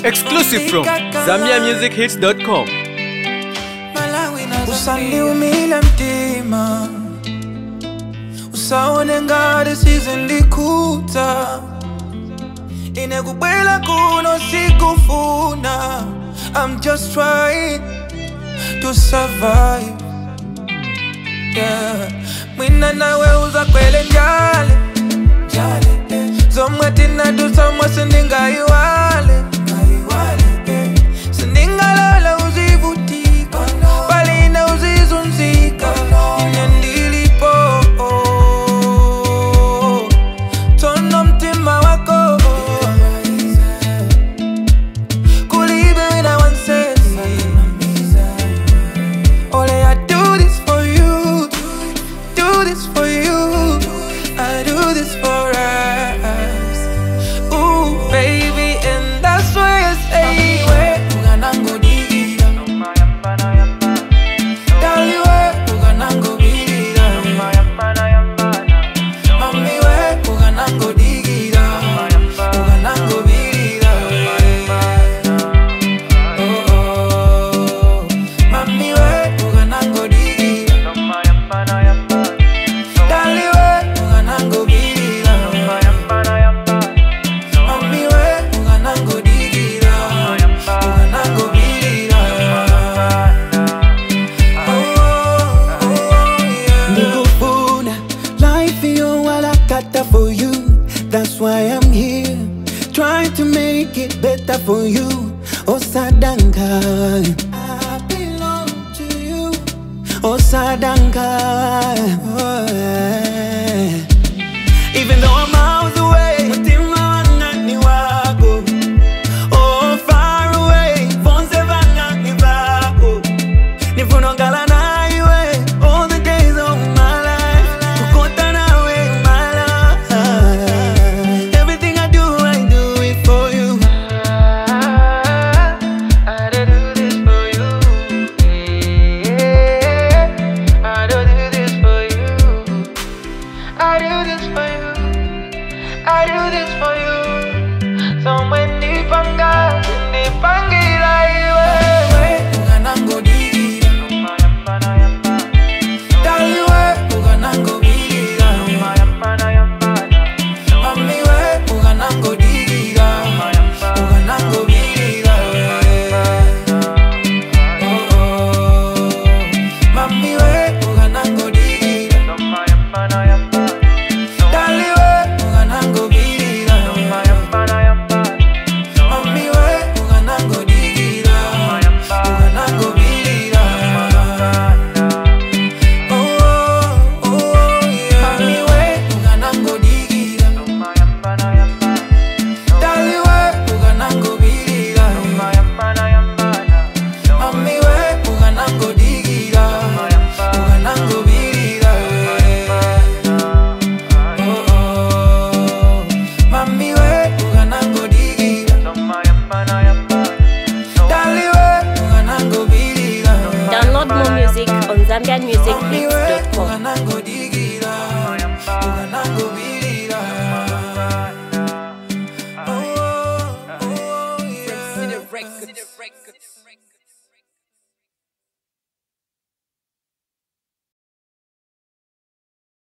Exclusive from ZambiaMusicHits.com. Usaniumile mtima, usaone ngati sizindikuta. Inekubwela kuno sikufuna. I'm just trying to survive. Yeah, mwina nawe uzakwele njale, zomwe tinadusa mwese ndingayiwale. Sindingalala uzivutika, balina uzizunzika. Ine ndilipo, tono mtima wako. Kulibe wina wansesi. Ole, I do this for you, do this for you, I do this for us. Ooh, baby, and that's why I say uganango digira, dali we uganango birira, mami we uganango digira, uganango birira. Oh oh, mami we uganango digira, dali we uganango birira, mami we uganango digira, uganango birira. Oh yeah. Nikufuna life yo wala kata for you. That's why I'm here, trying to make it better for you. Osadanka, I belong to you. Osadanka, oh, yeah. Even though I'm miles away, mutima wanani wako. Oh, far away, fonse vangani vako. Nifunongala na iwe, all the days of my life. Kukota nawe my life. Everything I do it for you. I do this for you. Yeah, I do this for you. I do this for you. I do this for you. So many pangas, nipangira iwe. Uganango digira, dali we uganango birira, mami we uganango digira, uganango birira. Oh oh, mami we uganango digira, dali we uganango birira, mami we uganango digira, uganango birira. Oh oh yeah, mami we uganango digira, dali we uganango birira, mami we uganango digira, uganango birira. Oh oh, mami we uganango digira, dali we uganango birira. Download more music on Zambian Music Hits.